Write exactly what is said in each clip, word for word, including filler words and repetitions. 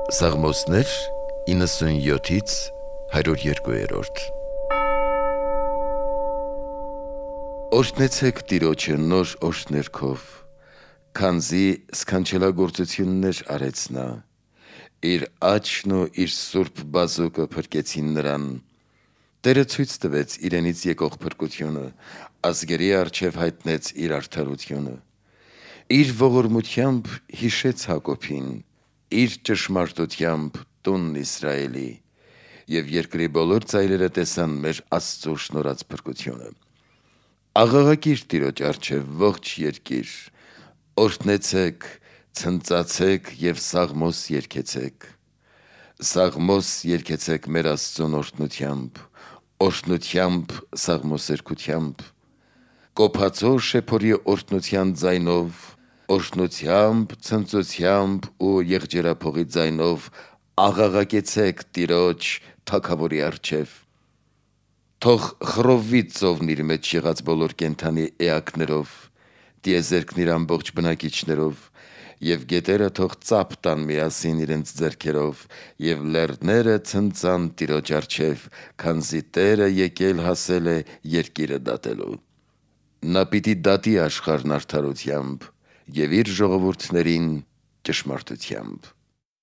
Սաղմոսներ իննսունյոթից հարյուր երկու Օրհնեցեք Տիրոջը նոր օրհներգով, քանզի սքանչելագործություններ արեց նա, իր աչքն ու իր սուրբ բազուկը փրկեցին նրան, Տերը ցույց տվեց իրենից եկող փրկությունը, ազգերի առջև հայտնեց իր արդարությունը, իր ողորմությամբ հիշեց Հակոբին, իր ճշմարտությամբ տունն Իսրայելի, և երկրի բոլոր ծայրերը տեսան մեր Աստծու շնորհած փրկությունը։ Աղաղակիր Տիրոջ առջև ողջ երկիր, օրհնեցեք, ցնծացեք և սաղմոս երգեցեք։ Սաղմոս երգեցեք մեր Աստծուն օրհնությամբ, օրհնությամբ սաղմոսերգությամբ, կոփածո շեփորի օրհնության ձայնով, օրհնությամբ, ցնծությամբ ու եղջերափողի ձայնով աղաղակեցեք Տիրոջ Թագավորի առջև։ Թող խռովվի ծովն իր մեջ եղած բոլոր կենդանի էակներով, տիեզերքն իր ամբողջ բնակիչներով, և գետերը թող ծափ տան միասին իրենց ձեռքերով, և լեռները ցնծան Տիրոջ առջև, քանզի Տերը եկել հասել է երկիրը դատելու։ Նա պիտի դատի աշխարհն արդարությամբ և իր ժողովուրդներին ճշմարտությամբ։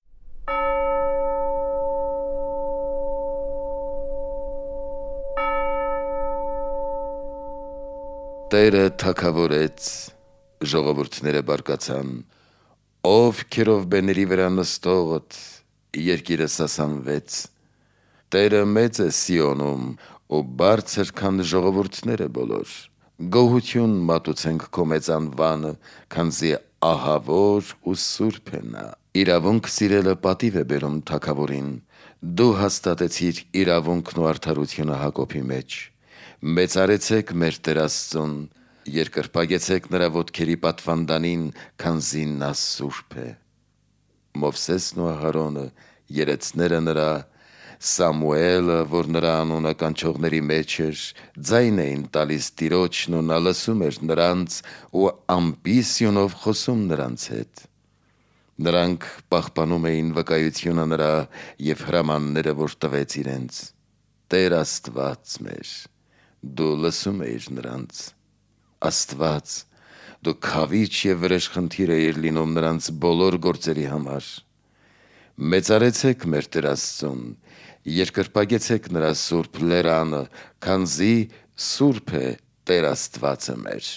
Տերը թագավորեց, ժողովուրդները բարկացան, ով քերովբեների վրա նստողդ, երկիրը սասանվեց։ Տերը մեծ է Սիոնում ու բարձր, քան ժողովուրդները բոլոր։ Գոհություն մատուցենք քո մեծ անվանը, քանզի ահավոր ու սուրբ է նա։ Իրավունք սիրելը պատիվ է բերում թագավորին։ Դու հաստատեցիր իրավունքն ու արդարությունը Հակոբի մեջ։ Մեծարեցեք մեր Տեր Աստծուն, երկրպագեցեք նրա ոտքերի պատվանդանին, քանզի նա սուրբ է։ Մովսեսն ու Ահարոնը, երեցները նրա, Սամուելը, որ նրա անունը կանչողների մեջ էր, ձայն էին տալիս Տիրոջն ու նա լսում էր նրանց ու ամպի սյունով խոսում նրանց հետ։ Նրանք պահպանում էին վկայությունը նրա և հրամանները, որ տվեց իրենց։ Տեր Աստված մեր, դու լսում էիր նրանց։ Աստված, դու քավիճ և վրեժխնդիր էիր լինում նրանց բոլոր գործերի համար։ Մեծարեցեք մեր Տեր Աստծուն, երկրպագեցեք նրա սուրբ լերանը, քանզի սուրբ է Տեր Աստվածը մեր։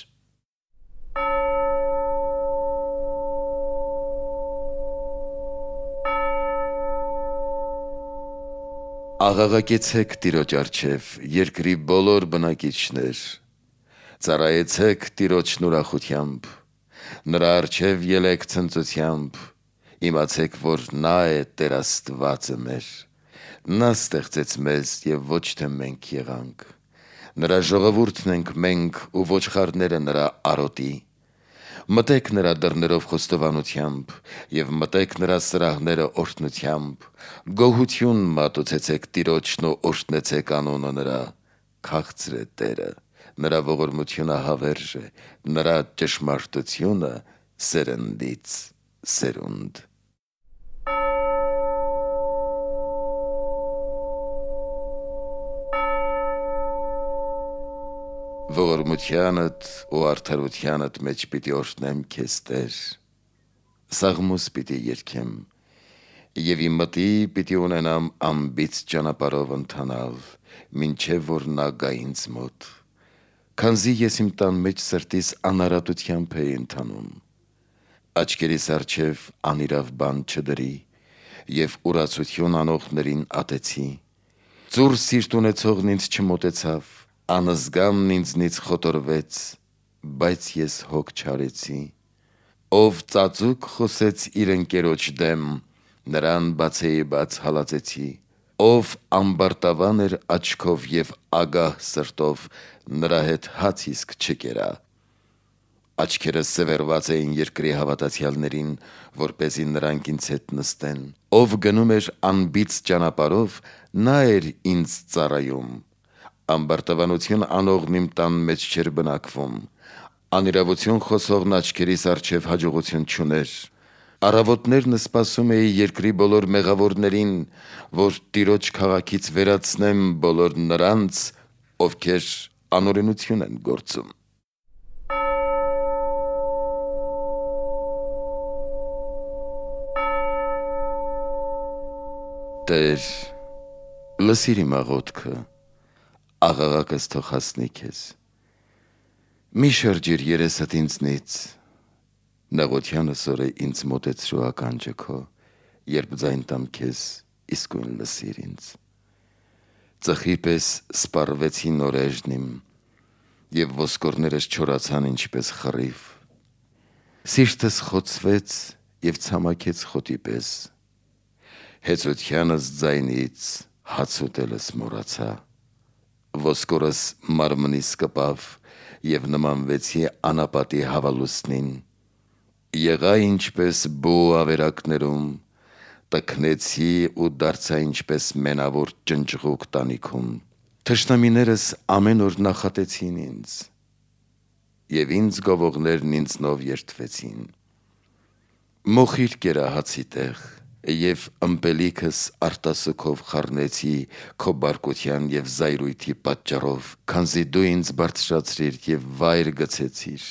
Աղաղակեցեք Տիրոջ առջև, երկրի բոլոր բնակիչներ, ծառայեցեք Տիրոջն ուրախությամբ, նրա առջև ելեք ցնծությամբ, իմացեք, որ նա է Տեր Աստվածը մեր, նա ստեղծեց մեզ և ոչ թե մենք եղանք, նրա ժողովուրդն ենք մենք ու ոչխարները նրա արոտի։ Մտեք նրա դռներով խոստովանությամբ և մտեք նրա սրահները օրհնությամբ, գոհություն մատուցեցեք Տիրոջն ու օրհնեցեք անունը նրա, քաղցր է Տերը, նրա ողորմությունը հավերժ է, նրա ճշմարտությունը սերնդից սերունդ։ Ողորմությանդ ու արդարությանդ մեջ պիտի օրհնեմ քեզ Տեր, սաղմոս պիտի երգեմ, և իմ մտի պիտի ունենամ անբիծ ճանապարհով ընթանալ, մինչև որ նա գա ինձ մոտ, քանզի ես իմ տան մեջ սրտիս անարատությամբ էի ընթանում։ Աչքերիս առջև անիրավ բան չդրի, և ուրացություն անողներին ատեցի։ Ծուռ սիրտ ունեցողն ինձ չմոտեցավ, անզգամն ինձնից խոտորվեց, բայց ես հոգ չարեցի։ Ով ծածուկ խոսեց իր ընկերոջ դեմ, նրան բացեիբաց հալածեցի։ Ով ամբարտավան էր աչքով և ագահ սրտով, նրա հետ հաց իսկ չկերա։ Աչքերս սևեռված էին երկրի հավատացյալներին, որպեսզի նրանք ինձ հետ նստեն։ Ով գնում էր անբիծ ճանապարհով, նա էր ինձ ծառայում։ Ամբարտավանություն անողն իմ տան մեջ չէր բնակվում, անիրավություն խոսողն աչքերիս առջև հաջողություն չուներ։ Առավոտներն սպասում էի երկրի բոլոր մեղավորներին, որ Տիրոջ քաղաքից վերացնեմ բոլոր նրանց, ովքեր անօրենություն են գործում։ Տեր, լսիր իմ աղոթքը, աղաղակս թող հասնի քեզ։ Մի շրջիր երեսդ ինձնից, նեղությանս օրը ինձ մոտեցրու ականջը քո, երբ ձայն տամ քեզ, իսկույն լսիր ինձ։ Ծխի պես սպառվեցին օրեժն իմ, և ոսկորներս չորացան ինչպես խռիվ։ Սիրտս խոցվեց և ցամաքեց խոտի պես, հեծությանս ձայնից հաց ուտելս մոռացա։ Ոսկորս մարմնիս կպավ և նմանվեցի անապատի հավալուսնին, եղա ինչպես բու ավերակներում, տքնեցի ու դարձա ինչպես մենավոր ճնճղուկ տանիքում։ Թշնամիներս ամեն օր նախատեցին ինձ, և ինձ գովողներն ինձնով երդվեցին։ Մոխիր կերա հացի տեղ, և ըմպելիքս արտասուքով խառնեցի քո բարկության և զայրույթի պատճառով, քանզի դու ինձ բարձրացրիր և վայր գցեցիր։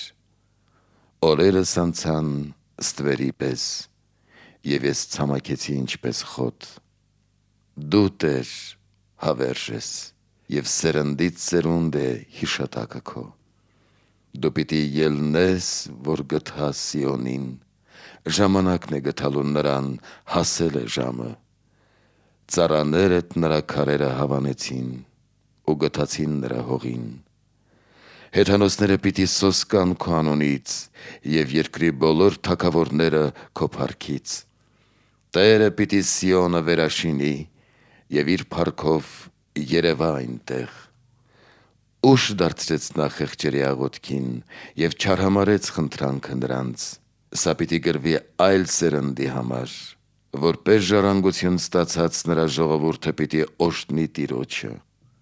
Օրերս անցան ստվերի պես, և ես ցամաքեցի ինչպես խոտ։ Դու, Տեր, հավերժ ես, և սերնդից սերունդ է հիշատակը քո։ Դու պիտի ելնես, որ գթաս Սիոնին, ժամանակն է գթալու նրան, հասել է ժամը։ Ծառաներդ նրա քարերը հավանեցին ու գթացին նրա հողին։ Հեթանոսները պիտի սոսկան քո անունից և երկրի բոլոր թագավորները քո փառքից։ Տերը պիտի Սիոնը վերաշինի և իր փառքով երևա այնտեղ։ Ուշ դարձրեց նա խեղճերի աղոթքին և չարհամարհեց խնդրանքը նրանց։ Սա պիտի գրվի այլ սերնդի համար, որպես ժառանգություն ստացած նրա ժողովուրդը պիտի օրհնի Տիրոջը։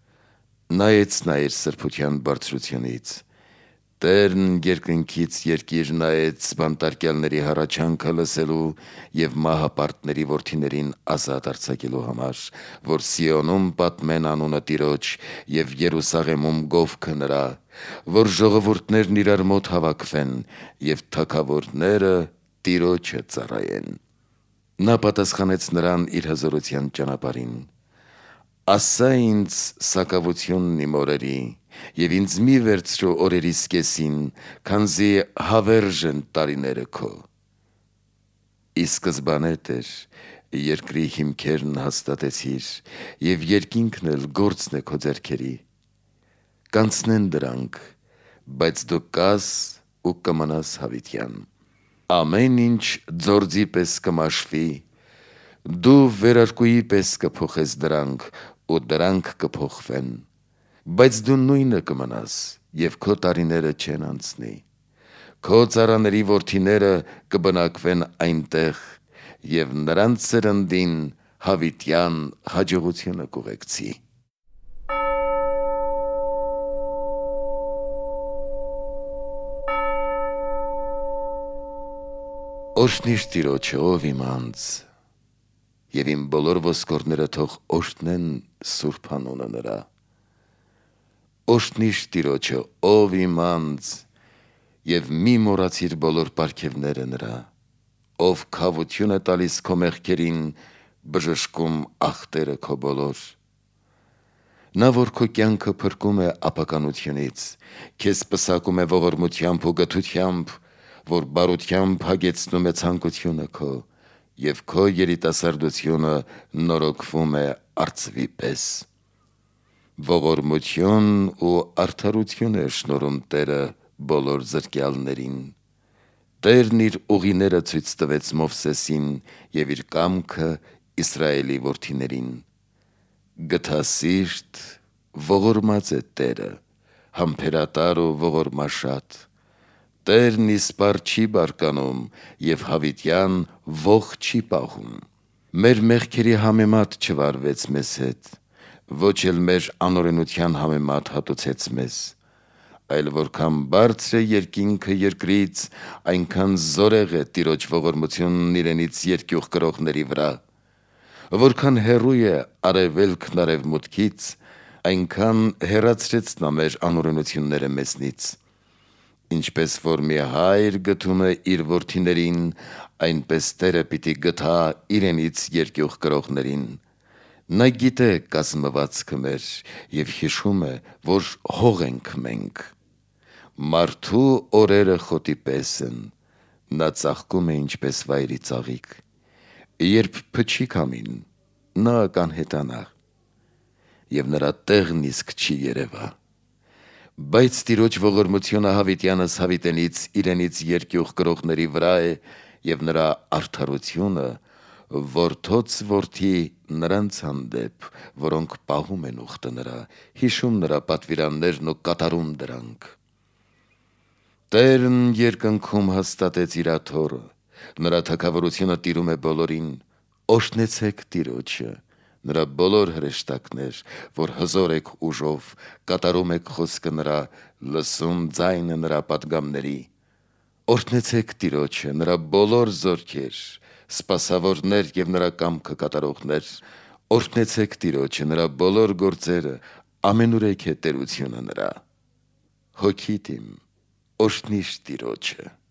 Նայեց նա իր սրբության բարձրությունից, Տերն երկնքից երկիր նայեց բանտարկյալների հառաչանքը լսելու և մահապարտների որդիներին ազատ արձակելու համար, որ Սիոնում պատմեն անունը Տիրոջ և Երուսաղեմում գովքը նրա, որ ժողովուրդներն իրար մոտ հավաքվեն և թագավորները Տիրոջը ծառայեն։ Նա պատասխանեց նրան իր հզորության ճանապարհին. «Ասա ինձ սակավությունն իմ օրերի և ինձ մի վերցրու օրերիս կեսին, քանզի հավերժ են տարիները քո։ Ի սկզբանե, Տեր, երկրի հիմքերն հաստատեցիր, և երկինքն էլ գործն է քո ձեռքերի։ Կանցնեն դրանք, բայց դու կաս ու կմնաս հավիտյան։ Ամեն ինչ ձորձի պես կմաշվի, դու վերարկուի պես կփոխես դրանք, ու դրանք կփոխվեն։ Բայց դու նույնը կմնաս, և քո տարիները չեն անցնի։ Քո ծառաների որդիները կբնակվեն այնտեղ, և նրանց սերնդին հավիտյան հաջողությունը կուղեկցի»։ Օրհնի՛ր Տիրոջը, ով իմ անձ, և իմ բոլոր ոսկորները թող օրհնեն սուրբ անունը նրա։ Օրհնի՛ր Տիրոջը, ով իմ անձ, և մի մոռացիր բոլոր պարգևները նրա, ով քավություն է տալիս քո մեղքերին, բժշկում ախտերը քո բոլոր։ Նա, որ քո կյանքը փրկում է ապականությունից, քեզ պսակում է ողորմությամբ ու գթությամբ, որ բարությամբ հագեցնում է ցանկությունը քո, և քո երիտասարդությունը նորոգվում է արծվի պես։ Ողորմություն ու արդարություն է շնորհում Տերը բոլոր զրկյալներին։ Տերն իր ուղիները ցույց տվեց Մովսեսին և իր կամքը Իսրայելի որդիներին։ Գթասիրտ, ողորմած է Տերը, համբերատար ու ողորմաշատ։ Տերն իսպառ չի բարկանում և հավիտյան ոխ չի պահում։ Մեր մեղքերի համեմատ չվարվեց մեզ հետ, ոչ էլ մեր անօրենության համեմատ հատուցեց մեզ։ այլ որքան բարձր է երկինքը երկրից, այնքան զորեղ է Տիրոջ ողորմությունն իրենից երկյուղ կրողների վրա։ Որքան հեռու է արևելքն արևմուտքից, այնքան հեռացրեց նա մեր անօրենությունները մեզնից։ Ինչպես որ մի հայր գթում է իր որդիներին, այնպես Տերը պիտի գթա իրենից երկյուղ կրողներին։ Նա գիտե կազմվածքը մեր և հիշում է, որ հող ենք մենք։ Մարդու օրերը խոտի պես են, նա ծաղկում է ինչպես վայրի ծաղիկ։ Երբ փչի քամին, նա կանհետանա, և նրա տեղն իսկ չի երևա։ Բայց Տիրոջ ողորմությունը հավիտյանս հավիտենից իրենից երկյուղ կրողների վրա է, և նրա արդարությունը որդոց որդի նրանց հանդեպ, որոնք պահում են ուխտը նրա, հիշում նրա պատվիրաններն ու կատարում դրանք։ Տերն երկնքում հաստատեց իր աթոռը, նրա թագավորությունը տիրում է բոլորին։ Օրհնեցեք Տիրոջը, նրա բոլոր հրեշտակներ, որ հզոր եք ուժով, կատարում եք խոսքը նրա, լսում ձայնը նրա պատգամների։ Օրհնեցեք Տիրոջը, նրա բոլոր զորքեր, սպասավորներ և նրա կամքը կատարողներ։ Օրհնեցեք Տիրոջը, նրա բոլոր գործերը, ամենուրեք է տերությունը նրա։ Հոգիդ իմ, օրհնի՛ր Տիրոջը։